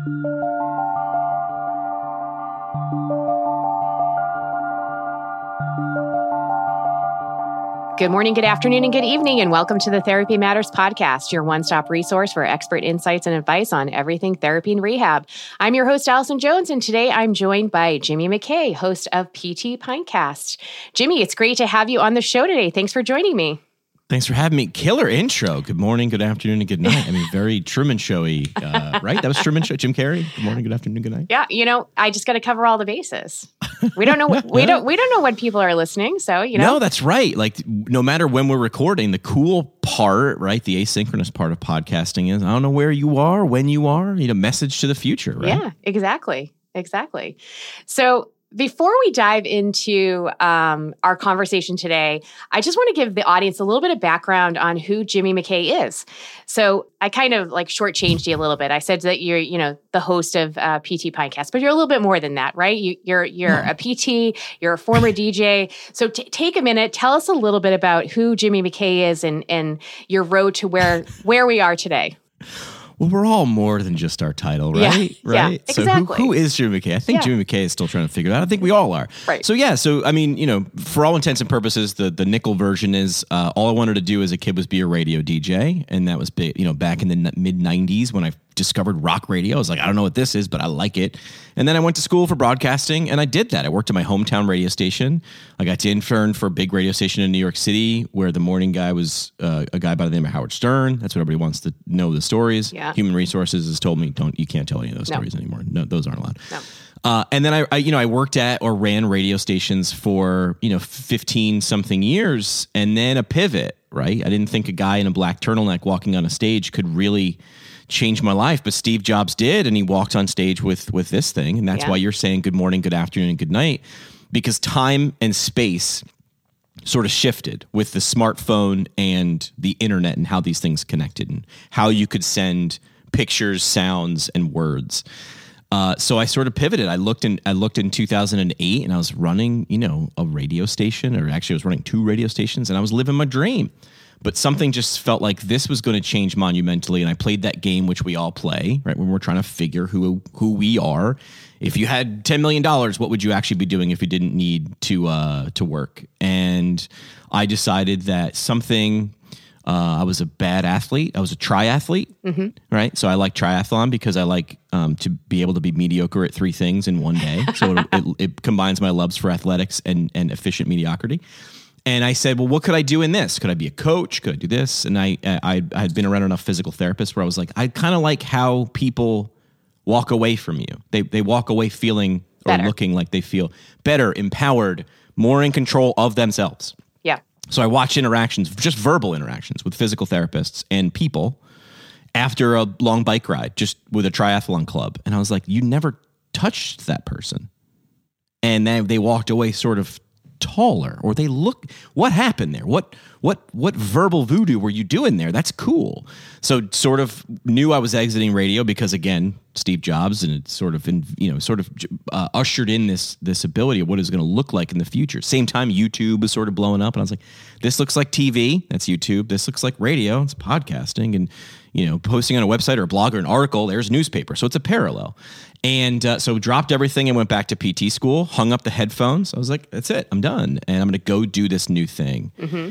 Good morning, good afternoon, and good evening, and welcome to the Therapy Matters podcast, your one-stop resource for expert insights and advice on everything therapy and rehab. I'm your host, Allison Jones, and today I'm joined by Jimmy McKay, host of PT Pinecast. Jimmy, it's great to have you on the show today. Thanks for joining me. Thanks for having me. Killer intro. Good morning, good afternoon, and good night. I mean, very Truman Showy, right? That was Truman Show. Jim Carrey. Good morning, good afternoon, good night. Yeah, I just got to cover all the bases. We don't know. We don't know when people are listening. So No, that's right. Like, no matter when we're recording, the cool part, right? The asynchronous part of podcasting is I don't know where you are, when you are. Message to the future, right? Yeah, exactly. So, before we dive into our conversation today, I just want to give the audience a little bit of background on who Jimmy McKay is. So I kind of shortchanged you a little bit. I said that you're, the host of PT Pinecast, but you're a little bit more than that, right? You're a PT, you're a former DJ. So take a minute, tell us a little bit about who Jimmy McKay is and your road to where we are today. Well, we're all more than just our title, right? Yeah, right. Yeah, so exactly. who is Jimmy McKay? I think Jimmy McKay is still trying to figure it out. I think we all are. Right. So I mean, for all intents and purposes, the nickel version is all I wanted to do as a kid was be a radio DJ, and that was big, back in the mid '90s when I discovered rock radio. I was like, I don't know what this is, but I like it. And then I went to school for broadcasting, and I did that. I worked at my hometown radio station. I got to intern for a big radio station in New York City, where the morning guy was a guy by the name of Howard Stern. That's what everybody wants to know, the stories. Yeah. Human Resources has told me, you can't tell any of those stories anymore. No, those aren't allowed. No. And then I worked at or ran radio stations for 15 something years, and then a pivot. Right, I didn't think a guy in a black turtleneck walking on a stage could really change my life, but Steve Jobs did, and he walked on stage with this thing, and that's why you're saying good morning, good afternoon, and good night, because time and space sort of shifted with the smartphone and the internet and how these things connected and how you could send pictures, sounds, and words. So I sort of pivoted. I looked in 2008, and I was running, a radio station, or actually I was running 2 radio stations, and I was living my dream. But something just felt like this was going to change monumentally, and I played that game, which we all play, right? When we're trying to figure who we are. If you had $10 million, what would you actually be doing if you didn't need to work? And I decided that something. I was a bad athlete. I was a triathlete, right? So I like triathlon because I like to be able to be mediocre at 3 things in one day. So it combines my loves for athletics and efficient mediocrity. And I said, well, what could I do in this? Could I be a coach? Could I do this? And I had been around enough physical therapists where I was like, I kind of like how people walk away from you. They walk away feeling better, or looking like they feel better, empowered, more in control of themselves. Yeah. So I watched interactions, just verbal interactions with physical therapists and people after a long bike ride, just with a triathlon club. And I was like, you never touched that person. And then they walked away sort of taller, or they look, what happened there? What verbal voodoo were you doing there? That's cool. So sort of knew I was exiting radio because, again, Steve Jobs, and it sort of ushered in this ability of what is going to look like in the future. Same time, YouTube was sort of blowing up, and I was like, this looks like TV. That's YouTube. This looks like radio. It's podcasting, and posting on a website or a blog or an article, there's newspaper. So it's a parallel. And so dropped everything and went back to PT school, hung up the headphones. I was like, that's it. I'm done. And I'm going to go do this new thing.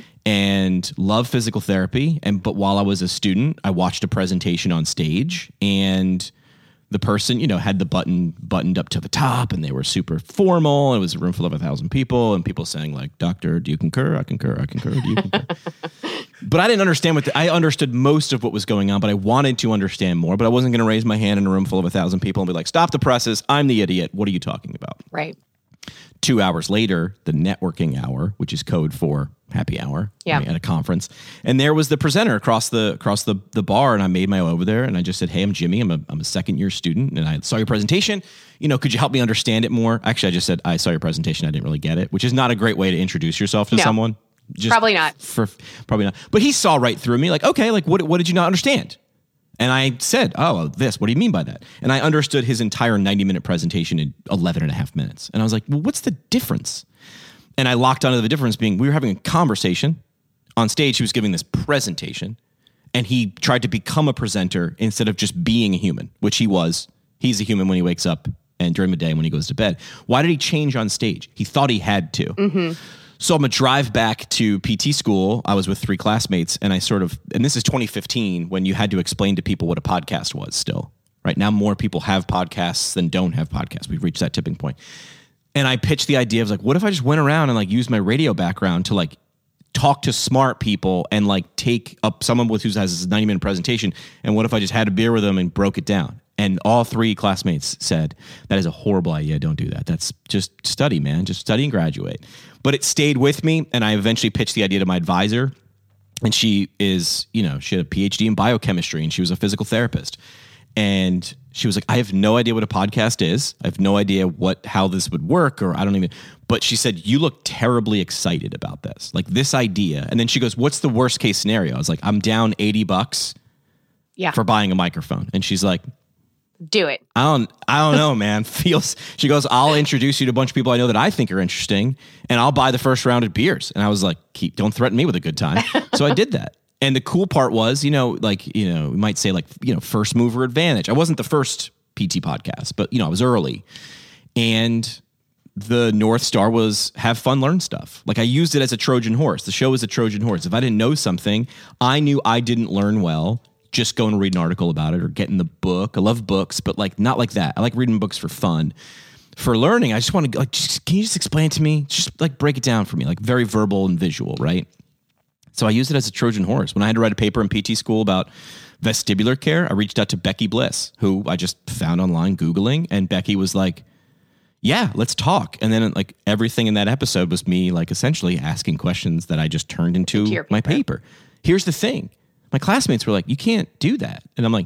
And love physical therapy. But while I was a student, I watched a presentation on stage, and the person, had the buttoned up to the top, and they were super formal. It was a room full of 1,000 people, and people saying like, "Doctor, do you concur? I concur. I concur. Do you concur?" But I didn't understand I understood most of what was going on, but I wanted to understand more. But I wasn't going to raise my hand in a room full of 1,000 people and be like, "Stop the presses! I'm the idiot. What are you talking about?" Right. 2 hours later, the networking hour, which is code for happy hour, right, at a conference, and there was the presenter across the bar, and I made my way over there, and I just said, "Hey, I'm Jimmy. I'm a second year student, and I saw your presentation. Could you help me understand it more?" Actually, I just said, "I saw your presentation. I didn't really get it," which is not a great way to introduce yourself to someone. Probably not. Probably not. But he saw right through me, like, okay, like what did you not understand? And I said, "Oh, this, what do you mean by that?" And I understood his entire 90-minute presentation in 11 and a half minutes. And I was like, well, what's the difference? And I locked onto the difference being we were having a conversation. On stage, he was giving this presentation, and he tried to become a presenter instead of just being a human, which he was. He's a human when he wakes up and during the day when he goes to bed. Why did he change on stage? He thought he had to. Mm-hmm. So I'm a drive back to PT school. I was with 3 classmates, and and this is 2015 when you had to explain to people what a podcast was still. Right now, more people have podcasts than don't have podcasts. We've reached that tipping point. And I pitched the idea of like, what if I just went around and like used my radio background to like talk to smart people and like take up someone who has this 90-minute presentation. And what if I just had a beer with them and broke it down? And all 3 classmates said, that is a horrible idea. Don't do that. That's just study, man. Just study and graduate. But it stayed with me. And I eventually pitched the idea to my advisor. And she is, she had a PhD in biochemistry and she was a physical therapist. And she was like, I have no idea what a podcast is. I have no idea how this would work, or I don't even, but she said, you look terribly excited about this, like this idea. And then she goes, what's the worst case scenario? I was like, I'm down $80 for buying a microphone. And she's like, do it. I don't know, man. She goes, I'll introduce you to a bunch of people I know that I think are interesting, and I'll buy the first round of beers. And I was like, don't threaten me with a good time. So I did that. And the cool part was, we might say like, first mover advantage. I wasn't the first PT podcast, but I was early. And the North Star was have fun, learn stuff. Like I used it as a Trojan horse. The show was a Trojan horse. If I didn't know something, I knew I didn't learn well, just go and read an article about it or get in the book. I love books, but like not like that. I like reading books for fun. For learning, I just want to like, can you just explain it to me? Just like break it down for me, like very verbal and visual, right? So I used it as a Trojan horse. When I had to write a paper in PT school about vestibular care, I reached out to Becky Bliss, who I just found online Googling. And Becky was like, yeah, let's talk. And then like everything in that episode was me like essentially asking questions that I just turned into my paper. Here's the thing. My classmates were like, you can't do that. And I'm like,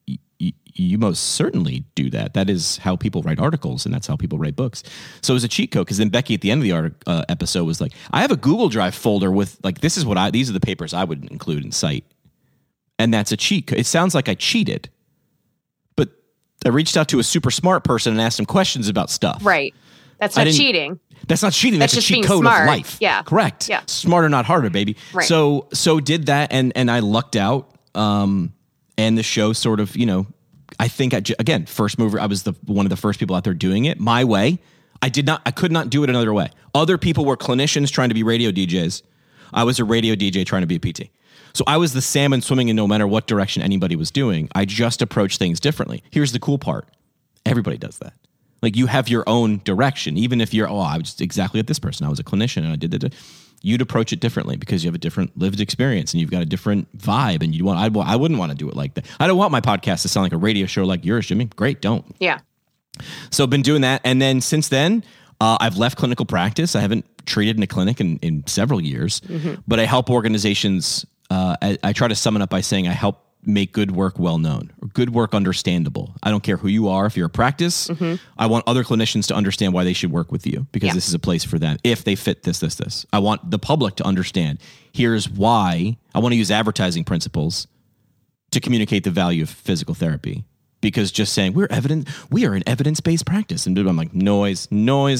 you most certainly do that. That is how people write articles, and that's how people write books. So it was a cheat code, because then Becky at the end of the episode was like, I have a Google Drive folder with like, these are the papers I would include in Cite. And that's a cheat code. It sounds like I cheated, but I reached out to a super smart person and asked them questions about stuff. Right. That's not cheating. That's not cheating. That's a cheat code smart. Of life. Yeah. Correct. Yeah. Smarter, not harder, baby. Right. So did that, and I lucked out. And the show sort of, I think again, first mover. I was one of the first people out there doing it my way. I could not do it another way. Other people were clinicians trying to be radio DJs. I was a radio DJ trying to be a PT. So I was the salmon swimming in no matter what direction anybody was doing. I just approached things differently. Here's the cool part. Everybody does that. Like you have your own direction, even if you're, I was exactly like this person. I was a clinician and I did that. You'd approach it differently because you have a different lived experience and you've got a different vibe. And I wouldn't want to do it like that. I don't want my podcast to sound like a radio show like yours, Jimmy. Great, don't. Yeah. So I've been doing that. And then since then, I've left clinical practice. I haven't treated in a clinic in several years, but I help organizations. I try to sum it up by saying I help make good work well known or good work understandable. I don't care who you are. If you're a practice, I want other clinicians to understand why they should work with you, because this is a place for them if they fit this. I want the public to understand, here's why. I want to use advertising principles to communicate the value of physical therapy, because just saying we are an evidence-based practice. And I'm like, noise. Right.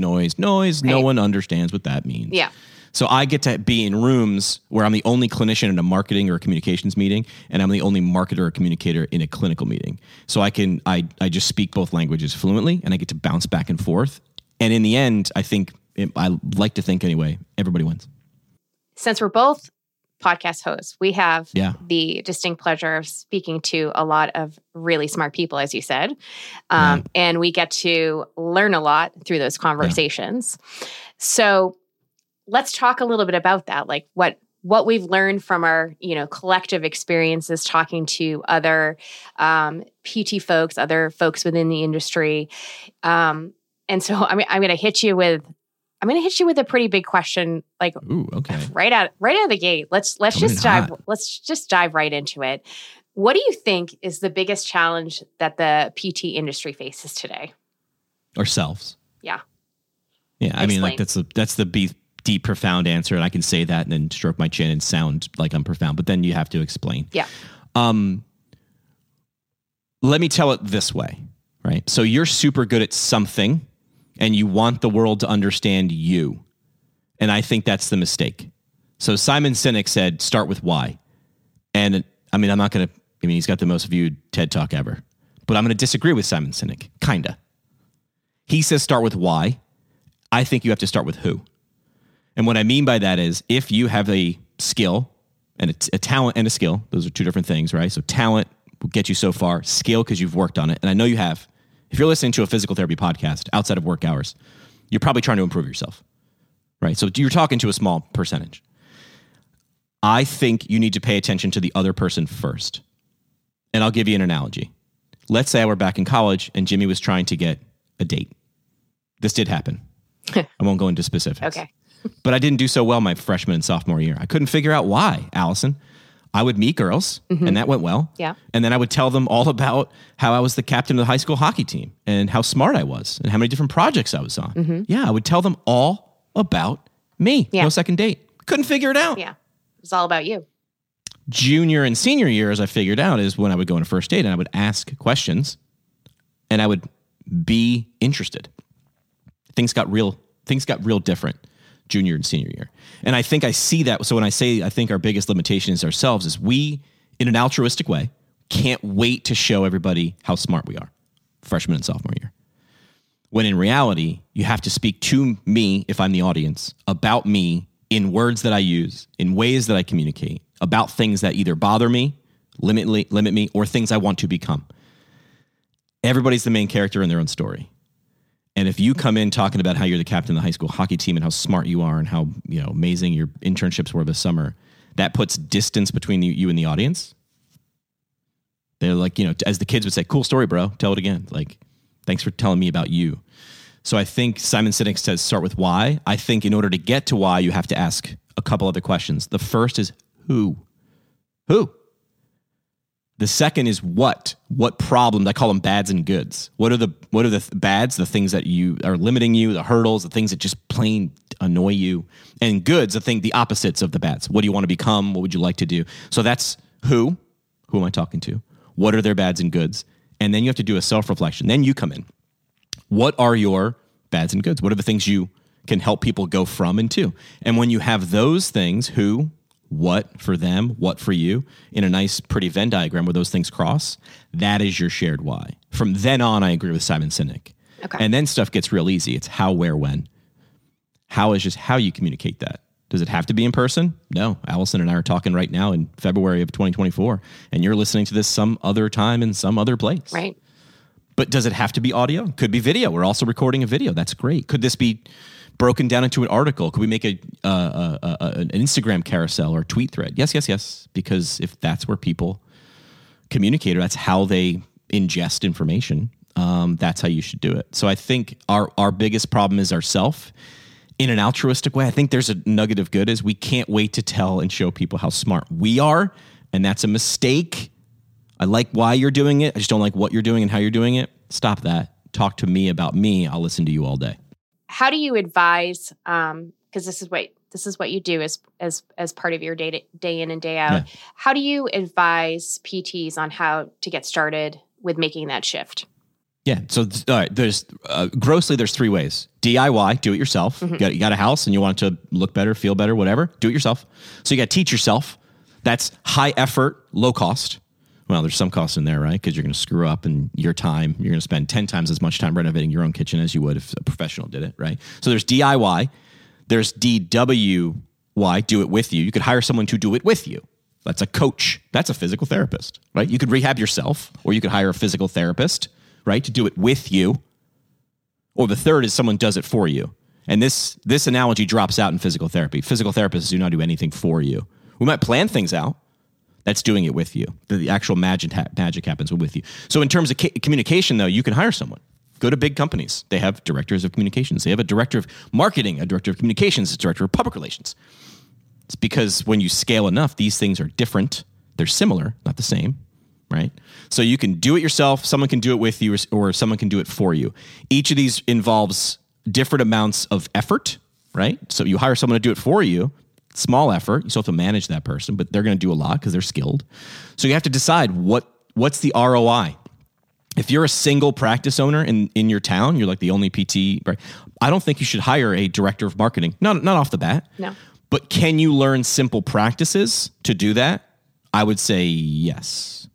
No one understands what that means. Yeah. So I get to be in rooms where I'm the only clinician in a marketing or a communications meeting, and I'm the only marketer or communicator in a clinical meeting. So I just speak both languages fluently, and I get to bounce back and forth. And in the end, I like to think anyway, everybody wins. Since we're both podcast hosts, we have the distinct pleasure of speaking to a lot of really smart people, as you said. And we get to learn a lot through those conversations. Yeah. So let's talk a little bit about that, like what we've learned from our, collective experiences talking to other PT folks, other folks within the industry. And so I'm going to hit you with a pretty big question, like ooh, okay. right out of the gate. Let's just dive right into it. What do you think is the biggest challenge that the PT industry faces today? Ourselves. Yeah. Yeah. I mean, like that's the deep, profound answer. And I can say that and then stroke my chin and sound like I'm profound, but then you have to explain. Yeah. Let me tell it this way, right? So you're super good at something and you want the world to understand you. And I think that's the mistake. So Simon Sinek said, start with why. And he's got the most viewed TED Talk ever, But I'm going to disagree with Simon Sinek, kinda. He says start with why. I think you have to start with who. And what I mean by that is if you have a skill and a talent and a skill, those are two different things, right? So talent will get you so far, skill because you've worked on it. And I know you have. If you're listening to a physical therapy podcast outside of work hours, you're probably trying to improve yourself, right? So you're talking to a small percentage. I think you need to pay attention to the other person first. And I'll give you an analogy. Let's say I were back in college and Jimmy was trying to get a date. This did happen. I won't go into specifics. Okay. But I didn't do so well my freshman and sophomore year. I couldn't figure out why, Allison. I would meet girls, and that went well. Yeah. And then I would tell them all about how I was the captain of the high school hockey team and how smart I was and how many different projects I was on. Yeah, I would tell them all about me. Yeah. No second date. Couldn't figure it out. Yeah. It's all about you. Junior and senior year, as I figured out, is when I would go on a first date and I would ask questions and I would be interested. Things got real different junior and senior year. And I think I see that. So when I say I think our biggest limitation is ourselves, is we, in an altruistic way, can't wait to show everybody how smart we are, freshman and sophomore year. When in reality, you have to speak to me, if I'm the audience, about me in words that I use, in ways that I communicate, about things that either bother me, limit me, or things I want to become. Everybody's the main character in their own story. And if you come in talking about how you're the captain of the high school hockey team and how smart you are and how amazing your internships were this summer, that puts distance between you and the audience. They're like, as the kids would say, cool story, bro. Tell it again. Like, thanks for telling me about you. So I think Simon Sinek says start with why. I think in order to get to why, you have to ask a couple other questions. The first is who? Who? The second is what? What problems? I call them bads and goods. What are the bads? The things that you are limiting you, the hurdles, the things that just plain annoy you, and goods. The opposites of the bads. What do you want to become? What would you like to do? So that's who. Who am I talking to? What are their bads and goods? And then you have to do a self-reflection. Then you come in. What are your bads and goods? What are the things you can help people go from and to? And when you have those things, who, what for them, what for you, in a nice, pretty Venn diagram where those things cross, that is your shared why. From then on, I agree with Simon Sinek. Okay. And then stuff gets real easy. It's how, where, when. How is just how you communicate that. Does it have to be in person? No. Allison and I are talking right now in February of 2024, and you're listening to this some other time in some other place. Right. But does it have to be audio? Could be video. We're also recording a video. That's great. Could this be broken down into an article? Could we make an Instagram carousel or a tweet thread? Yes. Because if that's where people communicate, or that's how they ingest information, that's how you should do it. So I think our biggest problem is ourself. In an altruistic way, I think there's a nugget of good is we can't wait to tell and show people how smart we are, and that's a mistake. I like why you're doing it. I just don't like what you're doing and how you're doing it. Stop that. Talk to me about me. I'll listen to you all day. How do you advise? Because this is what you do as part of your day in and day out. Yeah. How do you advise PTs on how to get started with making that shift? Yeah. So there's grossly there's three ways. DIY, do it yourself. Mm-hmm. You got a house and you want it to look better, feel better, whatever. Do it yourself. So you got to teach yourself. That's high effort, low cost. Well, there's some costs in there, right? Because you're going to screw up and your time, you're going to spend 10 times as much time renovating your own kitchen as you would if a professional did it, right? So there's DIY. There's DWY, do it with you. You could hire someone to do it with you. That's a coach. That's a physical therapist, right? You could rehab yourself, or you could hire a physical therapist, right, to do it with you. Or the third is someone does it for you. And this analogy drops out in physical therapy. Physical therapists do not do anything for you. We might plan things out. That's doing it with you. The actual magic happens with you. So in terms of communication, though, you can hire someone. Go to big companies. They have directors of communications. They have a director of marketing, a director of communications, a director of public relations. It's because when you scale enough, these things are different. They're similar, not the same, right? So you can do it yourself. Someone can do it with you, or someone can do it for you. Each of these involves different amounts of effort, right? So you hire someone to do it for you. Small effort. You still have to manage that person, but they're going to do a lot because they're skilled. So you have to decide what's the ROI. If you're a single practice owner in your town, you're like the only PT, right? I don't think you should hire a director of marketing. Not off the bat. No. But can you learn simple practices to do that? I would say yes.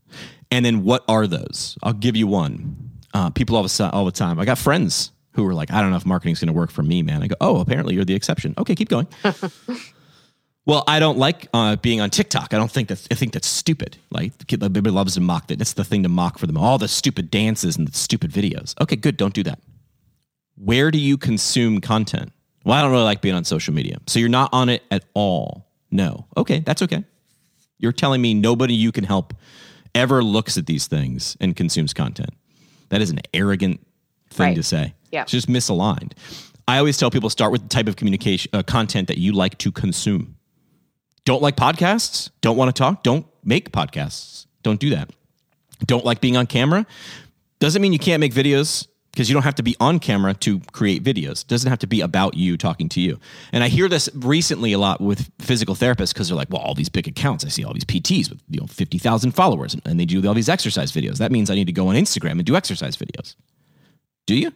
And then what are those? I'll give you one. People all the time. I got friends who were like, I don't know if marketing's going to work for me, man. I go, oh, apparently you're the exception. Okay, keep going. Well, I don't like being on TikTok. I think that's stupid. Like, everybody loves to mock that. That's the thing to mock for them. All the stupid dances and the stupid videos. Okay, good. Don't do that. Where do you consume content? Well, I don't really like being on social media. So you're not on it at all. No. Okay, that's okay. You're telling me nobody you can help ever looks at these things and consumes content. That is an arrogant thing to say. Yeah. It's just misaligned. I always tell people start with the type of communication content that you like to consume. Don't like podcasts? Don't want to talk? Don't make podcasts. Don't do that. Don't like being on camera? Doesn't mean you can't make videos, because you don't have to be on camera to create videos. It doesn't have to be about you talking to you. And I hear this recently a lot with physical therapists, because they're like, well, all these big accounts, I see all these PTs with 50,000 followers, and they do all these exercise videos. That means I need to go on Instagram and do exercise videos. Do you?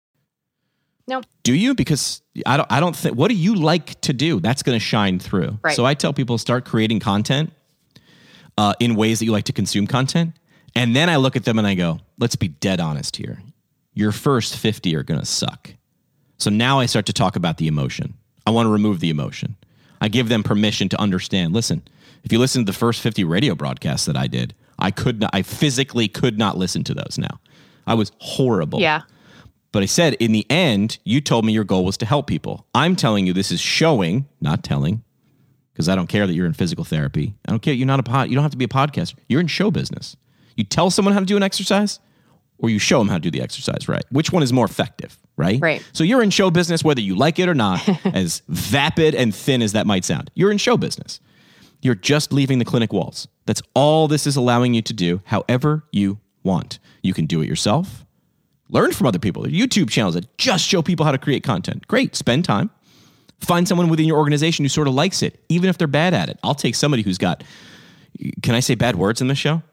No. Do you? Because I don't think, what do you like to do? That's going to shine through. Right. So I tell people, start creating content in ways that you like to consume content. And then I look at them and I go, let's be dead honest here. Your first 50 are going to suck. So now I start to talk about the emotion. I want to remove the emotion. I give them permission to understand. Listen, if you listen to the first 50 radio broadcasts that I did, I physically could not listen to those now. I was horrible. Yeah. But I said, in the end, you told me your goal was to help people. I'm telling you this is showing, not telling, because I don't care that you're in physical therapy. I don't care. You don't have to be a podcaster. You're in show business. You tell someone how to do an exercise, or you show them how to do the exercise right. Which one is more effective, right? Right. So you're in show business, whether you like it or not, as vapid and thin as that might sound. You're in show business. You're just leaving the clinic walls. That's all this is allowing you to do, however you want. You can do it yourself. Learn from other people. YouTube channels that just show people how to create content. Great. Spend time. Find someone within your organization who sort of likes it, even if they're bad at it. I'll take somebody who's got, can I say bad words in this show?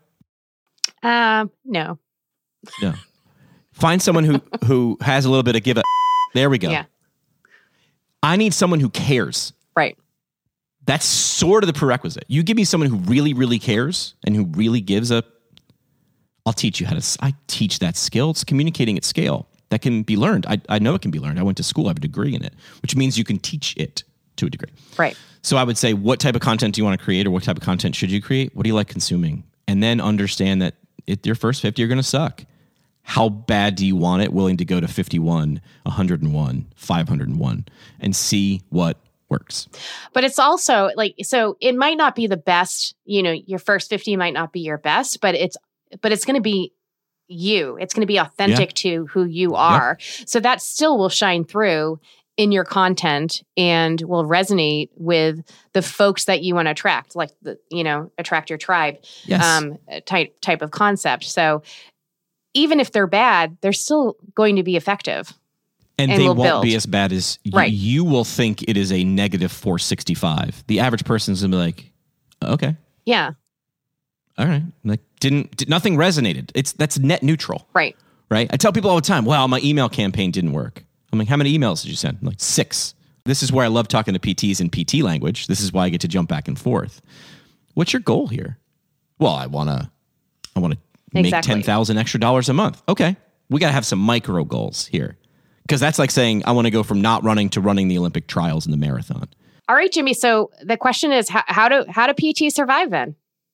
No. No. Find someone who has a little bit of give a. There we go. Yeah. I need someone who cares. Right. That's sort of the prerequisite. You give me someone who really, really cares and who really gives a. I'll teach you I teach that skill. It's communicating at scale that can be learned. I know it can be learned. I went to school. I have a degree in it, which means you can teach it to a degree. Right. So I would say, what type of content do you want to create, or what type of content should you create? What do you like consuming? And then understand that your first 50 are going to suck. How bad do you want it? Willing to go to 51, 101, 501 and see what works. But it's also like, so it might not be the best, your first 50 might not be your best, but it's going to be you. It's going to be authentic to who you are. Yeah. So that still will shine through in your content and will resonate with the folks that you want to attract, like attract your tribe, type of concept. So even if they're bad, they're still going to be effective. And they won't be as bad as you will think it is a negative 465. The average person's going to be like, okay. Yeah. All right. Like nothing resonated. That's net neutral. Right. Right. I tell people all the time, well, my email campaign didn't work. I'm like, how many emails did you send? I'm like 6. This is where I love talking to PTs in PT language. This is why I get to jump back and forth. What's your goal here? Well, I want to make $10,000 extra dollars a month. Okay. We got to have some micro goals here. Because that's like saying, I want to go from not running to running the Olympic trials and the marathon. All right, Jimmy. So the question is, how do PT survive then?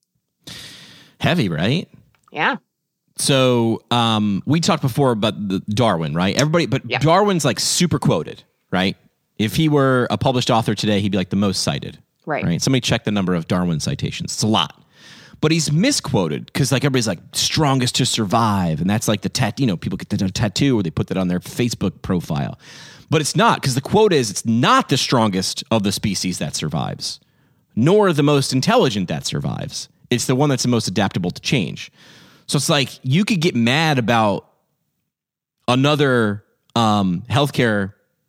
Heavy, right? Yeah. So we talked before about the Darwin, right? Darwin's like super quoted, right? If he were a published author today, he'd be like the most cited. Right. Somebody check the number of Darwin citations. It's a lot. But he's misquoted because like everybody's like strongest to survive. And that's like the tattoo, people get the tattoo or they put that on their Facebook profile. But it's not, because the quote is, it's not the strongest of the species that survives, nor the most intelligent that survives. It's the one that's the most adaptable to change. So it's like you could get mad about another healthcare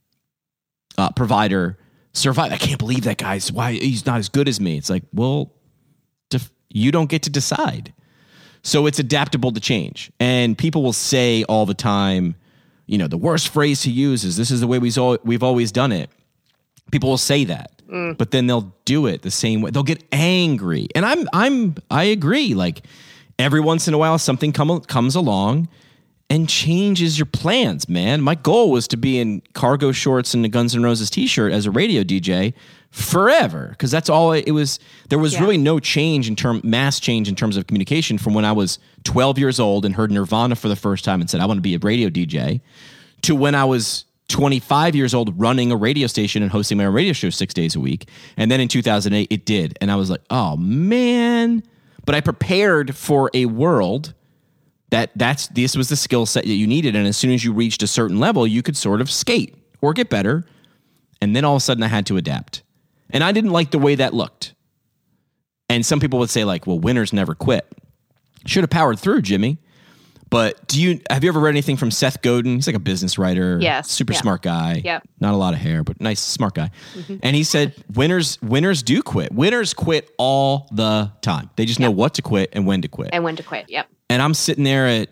provider survive. I can't believe that guy's why he's not as good as me. It's like, well, you don't get to decide. So it's adaptable to change. And people will say all the time, the worst phrase to use is this is the way we've always done it. People will say that. But then they'll do it the same way. They'll get angry. And I agree. Like Every once in a while, something comes along and changes your plans, man. My goal was to be in cargo shorts and a Guns N' Roses t-shirt as a radio DJ forever, because that's all it was. There was really no mass change in terms of communication from when I was 12 years old and heard Nirvana for the first time and said, I want to be a radio DJ, to when I was 25 years old running a radio station and hosting my own radio show 6 days a week. And then in 2008, it did. And I was like, oh, man. But I prepared for a world this was the skill set that you needed. And as soon as you reached a certain level, you could sort of skate or get better. And then all of a sudden I had to adapt. And I didn't like the way that looked. And some people would say like, well, winners never quit. Should have powered through, Jimmy. But have you ever read anything from Seth Godin? He's like a business writer. Yes. Super smart guy. Yep. Not a lot of hair, but nice, smart guy. Mm-hmm. And he said, winners do quit. Winners quit all the time. They just know what to quit and when to quit. Yep. And I'm sitting there at,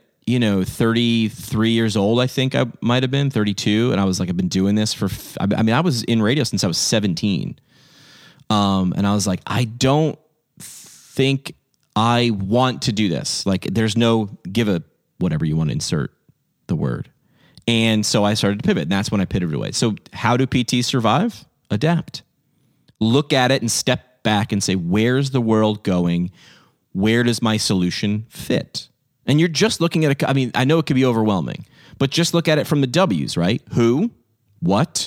33 years old, I think I might have been 32. And I was like, I've been doing this I was in radio since I was 17. And I was like, I don't think I want to do this. Like, there's no whatever you want to insert the word. And so I started to pivot, and that's when I pivoted away. So how do PTs survive? Adapt. Look at it and step back and say, where's the world going? Where does my solution fit? And you're just looking at I know it could be overwhelming, but just look at it from the W's, right? Who, what,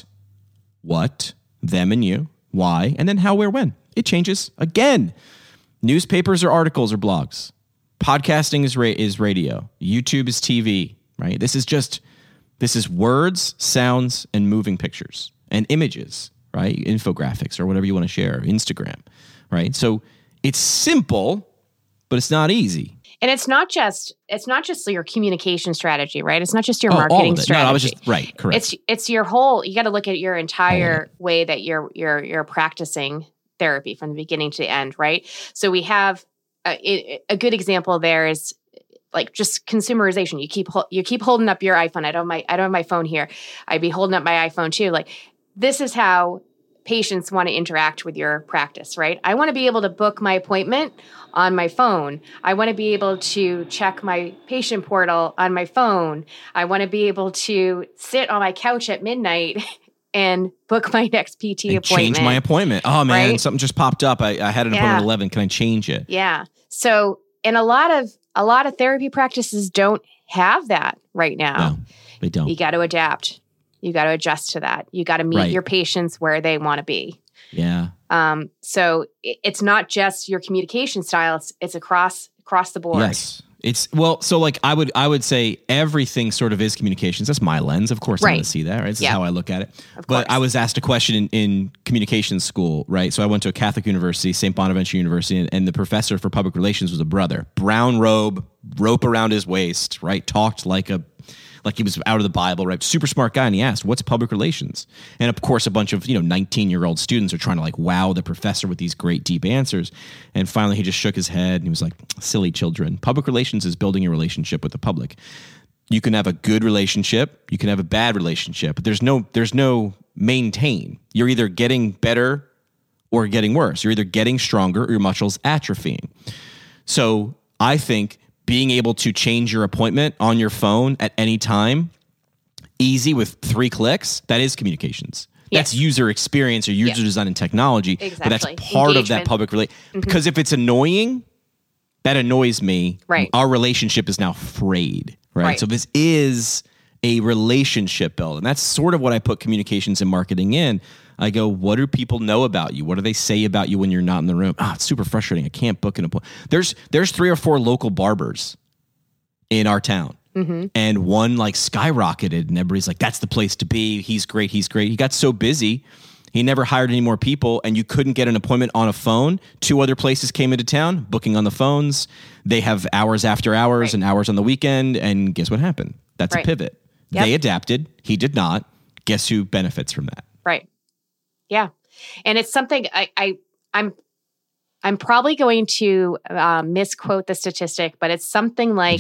them and you, why, and then how, where, when. It changes. Again, newspapers or articles or blogs. Podcasting is radio. YouTube is TV, right? This is words, sounds, and moving pictures and images, right? Infographics or whatever you want to share, Instagram, right? So it's simple, but it's not easy. And it's not just your communication strategy, right? It's not just your marketing strategy. No, I was just right, correct. It's your whole. You got to look at your entire way that you're practicing therapy from the beginning to the end, right? So we have a good example there is like just consumerization. You keep holding up your iPhone. I don't have my phone here. I'd be holding up my iPhone too. Like, this is how patients want to interact with your practice, right? I want to be able to book my appointment on my phone. I want to be able to check my patient portal on my phone. I want to be able to sit on my couch at midnight and book my next PT appointment. Change my appointment. Oh man, right? Something just popped up. I had an appointment at 11. Can I change it? Yeah. So, and a lot of therapy practices don't have that right now. No, they don't. You got to adapt. You got to adjust to that. You got to meet your patients where they want to be. Yeah. So it's not just your communication style. It's across the board. Yes. So like I would say everything sort of is communications. That's my lens. Of course, I'm going to see that, right? This is how I look at it. But I was asked a question in communications school, right? So I went to a Catholic university, St. Bonaventure University, and the professor for public relations was a brother. Brown robe around his waist, right? Talked like he was out of the Bible, right? Super smart guy. And he asked, what's public relations? And of course, a bunch of, 19-year-old students are trying to like wow the professor with these great deep answers. And finally, he just shook his head and he was like, silly children. Public relations is building a relationship with the public. You can have a good relationship. You can have a bad relationship. But there's no maintain. You're either getting better or getting worse. You're either getting stronger or your muscles atrophying. So I think being able to change your appointment on your phone at any time, easy with 3 clicks, that is communications. Yes. That's user experience or user design and technology. Exactly. But that's part of that public relation. Mm-hmm. Because if it's annoying, that annoys me. Right. Our relationship is now frayed. Right. So this is a relationship build. And that's sort of what I put communications and marketing in. I go, what do people know about you? What do they say about you when you're not in the room? It's super frustrating. I can't book an appointment. There's 3 or 4 local barbers in our town. Mm-hmm. And one like skyrocketed and everybody's like, that's the place to be. He's great. He got so busy. He never hired any more people and you couldn't get an appointment on a phone. 2 other places came into town, booking on the phones. They have hours after hours and hours on the weekend. And guess what happened? That's a pivot. Yep. They adapted. He did not. Guess who benefits from that? Right. Yeah. And it's something I'm probably going to misquote the statistic, but it's something like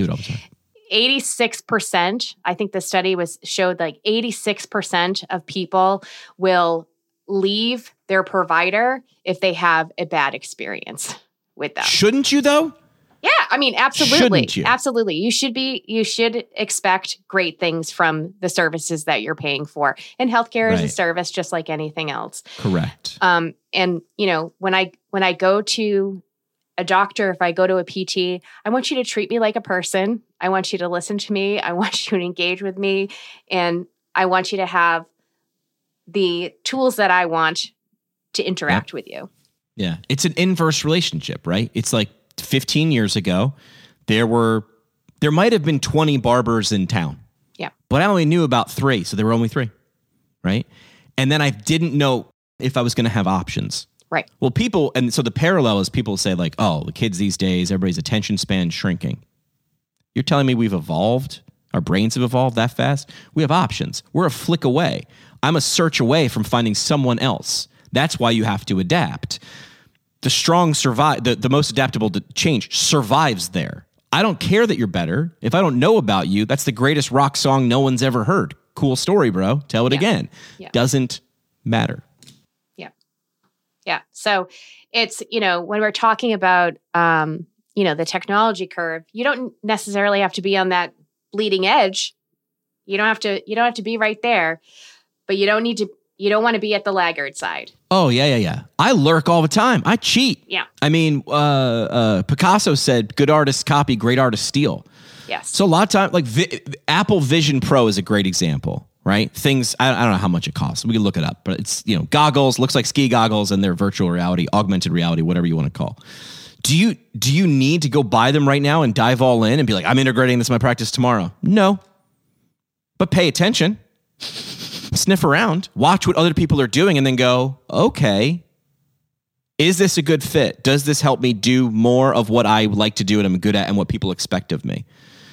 86%. I think the study showed like 86% of people will leave their provider if they have a bad experience with them. Shouldn't you though? Yeah. I mean, absolutely. Shouldn't you? Absolutely. You should expect great things from the services that you're paying for. And healthcare is a Right. service just like anything else. Correct. And when I go to a doctor, if I go to a PT, I want you to treat me like a person. I want you to listen to me. I want you to engage with me. And I want you to have the tools that I want to interact with you. Yeah. It's an inverse relationship, right? It's like 15 years ago, there might have been 20 barbers in town. Yeah. But I only knew about 3, so there were only 3, right? And then I didn't know if I was going to have options. Right. Well, and so the parallel is people say like, oh, the kids these days, everybody's attention span shrinking. You're telling me we've evolved? Our brains have evolved that fast? We have options. We're a flick away. I'm a search away from finding someone else. That's why you have to adapt. The strong survive, the most adaptable to change survives there. I don't care that you're better. If I don't know about you, that's the greatest rock song no one's ever heard. Cool story, bro. Tell it again. Yeah. Doesn't matter. Yeah. So it's, when we're talking about, the technology curve, you don't necessarily have to be on that bleeding edge. You don't have to be right there, but you don't want to be at the laggard side. Oh, yeah. I lurk all the time. I cheat. Yeah. I mean, Picasso said, good artists copy, great artists steal. Yes. So a lot of time, like Apple Vision Pro is a great example, right? Things, I don't know how much it costs. We can look it up, but it's, goggles, looks like ski goggles, and they're virtual reality, augmented reality, whatever you want to call. Do you need to go buy them right now and dive all in and be like, I'm integrating this in my practice tomorrow? No. But pay attention, sniff around, watch what other people are doing, and then go, okay, is this a good fit? Does this help me do more of what I like to do and I'm good at and what people expect of me?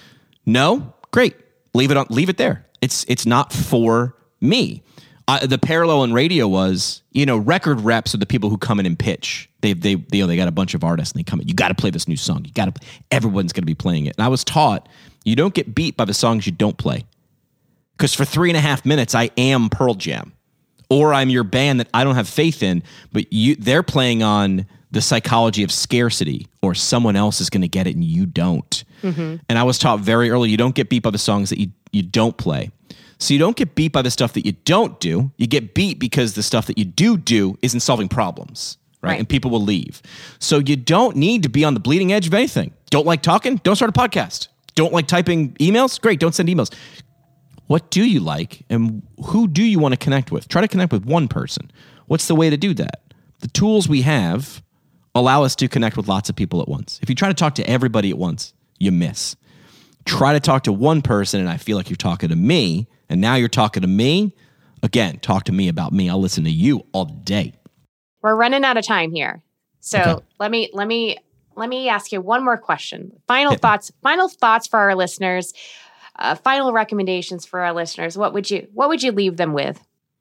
No? Great. Leave it there. It's not for me. The parallel in radio was, record reps are the people who come in and pitch. They got a bunch of artists and they come in. You got to play this new song. Everyone's going to be playing it. And I was taught you don't get beat by the songs you don't play. Because for 3.5 minutes, I am Pearl Jam. Or I'm your band that I don't have faith in, but they're playing on the psychology of scarcity, or someone else is going to get it and you don't. Mm-hmm. And I was taught very early, you don't get beat by the songs that you don't play. So you don't get beat by the stuff that you don't do. You get beat because the stuff that you do isn't solving problems, right? And people will leave. So you don't need to be on the bleeding edge of anything. Don't like talking? Don't start a podcast. Don't like typing emails? Great, don't send emails. What do you like, and who do you want to connect with? Try to connect with one person. What's the way to do that? The tools we have allow us to connect with lots of people at once. If you try to talk to everybody at once, you miss. Try to talk to one person, and I feel like you're talking to me, and now you're talking to me. Again, talk to me about me. I'll listen to you all day. We're running out of time here. So Okay. let me ask you one more question. Final thoughts for our listeners. Final recommendations for our listeners. What would you leave them with?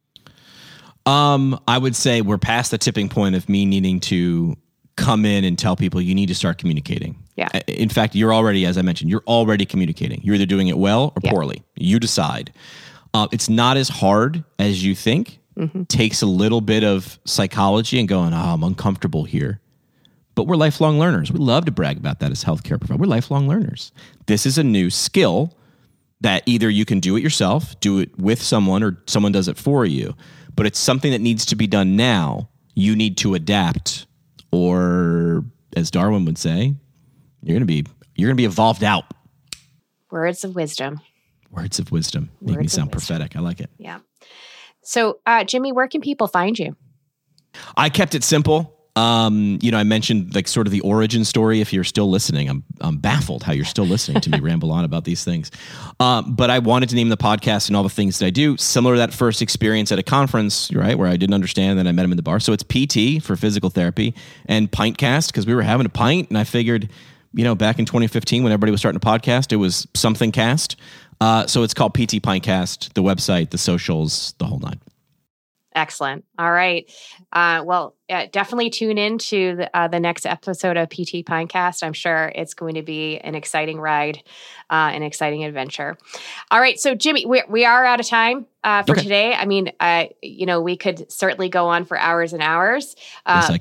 I would say we're past the tipping point of me needing to come in and tell people you need to start communicating. Yeah. In fact, you're already, as I mentioned, you're already communicating. You're either doing it well or poorly. You decide. It's not as hard as you think. Mm-hmm. Takes a little bit of psychology and going, I'm uncomfortable here. But we're lifelong learners. We love to brag about that as healthcare providers. We're lifelong learners. This is a new skill that either you can do it yourself, do it with someone, or someone does it for you. But it's something that needs to be done now. You need to adapt, or as Darwin would say, you're going to be evolved out. Words of wisdom. Words of wisdom. Make me sound prophetic. I like it. Yeah. So, Jimmy, where can people find you? I kept it simple. I mentioned like sort of the origin story. If you're still listening, I'm baffled how you're still listening to me ramble on about these things. But I wanted to name the podcast and all the things that I do similar to that first experience at a conference, right? Where I didn't understand, then I met him in the bar. So it's PT for physical therapy and Pintcast, because we were having a pint and I figured, back in 2015 when everybody was starting a podcast, it was something cast. So it's called PT Pintcast, the website, the socials, the whole nine. Excellent. All right. Definitely tune in to the next episode of PT Pintcast. I'm sure it's going to be an exciting ride, an exciting adventure. All right. So, Jimmy, we are out of time for today. I mean, we could certainly go on for hours and hours. Yes, I could.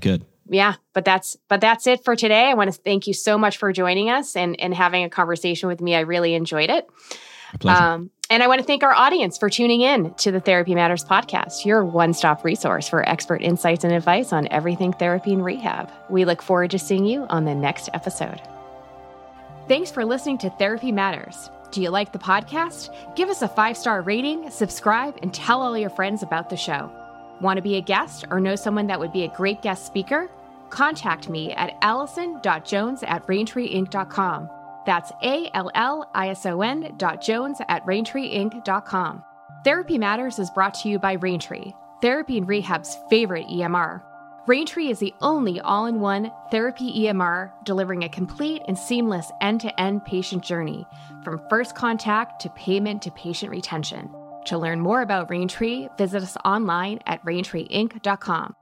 Yeah, but that's it for today. I want to thank you so much for joining us and having a conversation with me. I really enjoyed it. A pleasure. And I want to thank our audience for tuning in to the Therapy Matters podcast, your one-stop resource for expert insights and advice on everything therapy and rehab. We look forward to seeing you on the next episode. Thanks for listening to Therapy Matters. Do you like the podcast? Give us a 5-star rating, subscribe, and tell all your friends about the show. Want to be a guest or know someone that would be a great guest speaker? Contact me at allison.jones@raintreeinc.com. That's allison.jones@raintreeinc.com. Therapy Matters is brought to you by Raintree, therapy and rehab's favorite EMR. Raintree is the only all-in-one therapy EMR delivering a complete and seamless end-to-end patient journey from first contact to payment to patient retention. To learn more about Raintree, visit us online at raintreeinc.com.